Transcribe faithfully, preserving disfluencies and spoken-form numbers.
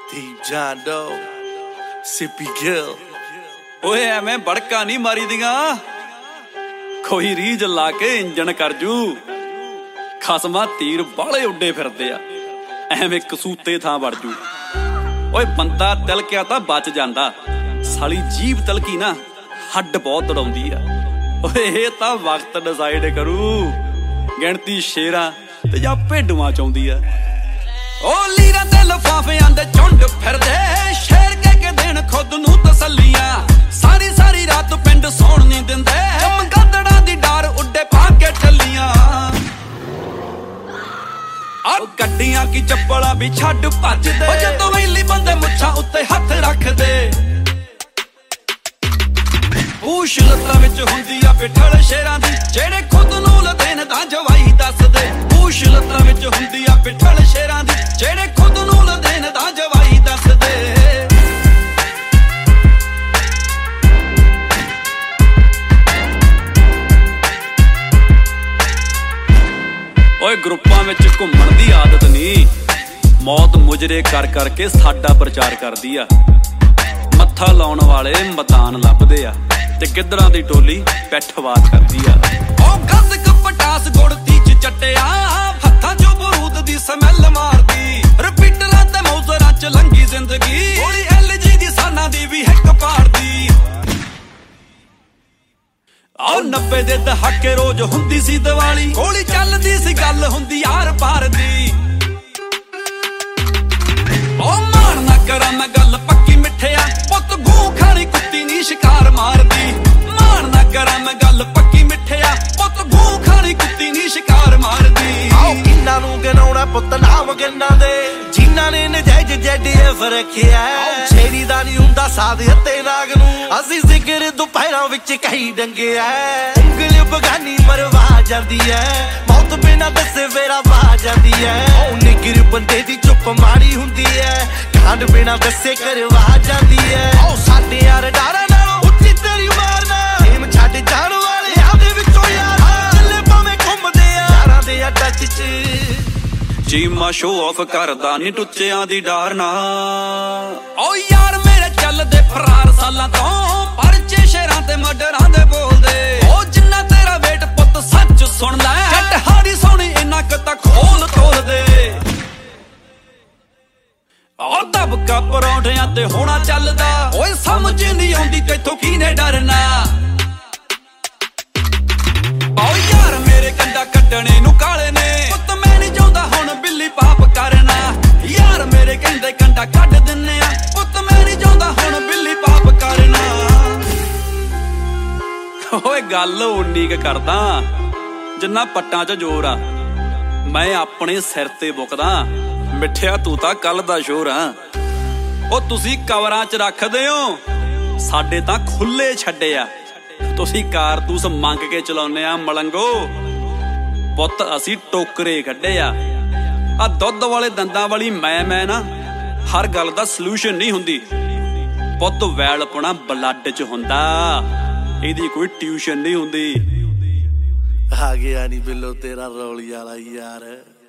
Deep John Doe, Sippy Gill। ओए ਐਵੇਂ ਬੜਕਾ नहीं मारी दियां, कोई रीज ला के इंजन कर जू। खसमा तीर बाले उड्डे फिरदे आ, ਐਵੇਂ कसूते थां वड़ जू। ओए बंदा तिलकिया तां बच जांदा, साली जीभ तिलकी ना हड्ड बहुत दड़ाउंदी आ। ओए ਇਹ ਤਾਂ वक्त डिसाइड करू, गिणती शेरां ते जां भेडूआं च आउंदी आ। ओ लीरां ते लफाफियां दे झुंड फिरदे, शेर के के देण खुद नूं तसल्लियां। सारी सारी रात पिंड सौण नहीं दिंदे, मंगादड़ां दी डार उड्डे पा के टल्लियां। आ गड्डियां की चप्पलां भी छड्ड भजदे, ओ जदों वेली बंदे मुच्छां उत्ते हत्थ रखदे। पूछ लत्तां विच हुंदी आ पिठल शेरां दी, जेड़े खुद नूं लदेन तां जवाई दसदे। पूछ लत्तां विच हुंदी आ पिठल शेरां दी, जेड़े खुद नूं लदेन तां जवाई दसदे। ओए ग्रुपां विच घुम्मण दी आदत नहीं, मौत मुजरे कर करके साडा प्रचार करदी आ। मत्था लाउण वाले मतान लभदे आ, ते गिद्धरां दी टोली पैठवार करदी आ। ओ गंद कपटास गुड़ती च चट्टिया, हत्थां चों बरूद दी समैल मारदी। रिपीटरां ते मौजरां च लंघी जिंदगी, गोली एल जी दी साना दी भी हिक पाड़दी। आओ नब्बे दे दहाके रोज हुंदी सी दिवाली, गोली चलदी सी गल हुंदी यार पार दी। ओ मान ना करा मैं गल पक्की मिठिया, पुत गूं खानी कुत्ती नी शिकार मारदी। मान ना करा मैं गल पक्की मिठिया, पुत गूं खानी कुत्ती नी शिकार मारदी। आओ किन्ना नूं गिनाउणा पुत नाम गिन्ना दे, जिन्ना ने नजायज जैडी एफ रखिया। छेरी दा नहीं हुंदा साध हत्ते नाग नूं, असीं जिगर दुपहरां विच कही डंगिया। ਉਂਗਲ बगानी मरवा जांदी है, मौत बिना दसे वेरा वा जांदी है। ओ निगर बंदे दी चुप माड़ी हुंदी है, कांड बिना दसे करवा जांदी है। ओ साडे यार डारा नालों उत्ती तेरी मारना, एम छड्ड जाण वाले आपदे विचों यार, ਚੱਲੇ ਭਾਵੇਂ ਘੁੰਮਦੇ ਆ यारां दे अड्डा च। चीमा शो ऑफ करदा नी टुच्चियां दी डारना। ओ यार मेरे चलदे फरार सालां तों, परचे शेरां ते मर्डरां दे बोलदे। ओ जिन्ना तेरा वेट पुत सच सुण लै, जट हाड़ी सोनी इन्ना क तां खोल तोल दे। ओ दबका परौंठियां ते होना चलदा, ओए समझ नहीं आउंदी तैथों कीने डरना। ओ यार मेरे कंडा कड्डणे नूं काले ने, पुत मैं नहीं चाहुंदा हुण बिल्ली पाप करना। यार मेरे कहंदे कंडा कड्ड दिन्ने आ, पुत मैं नहीं चाहुंदा हुण बिल्ली पाप करना। ओए गल उन्नी क करदा जिन्ना पट्टां च जोर आ, मैं अपने सिर ते बुकदा। मिठिया तू तां कल दा शोर आ। ओ तुसीं कवरां च रखदे हो, साडे तां खुले छड्डे आ। तुसीं कारतूस मंग के चलाउने आ मलंगो, पुत असीं टोकरे कड्डे आ। आ दुध वाले दंदां वाली मैं मैं ना हर गल दा सलूशन नहीं हुंदी, पुत वैलपना ब्लड च हुंदा, इहदी कोई ट्यूशन नहीं हुंदी। आ गया नी बिल्लो तेरा रौली वाला यार।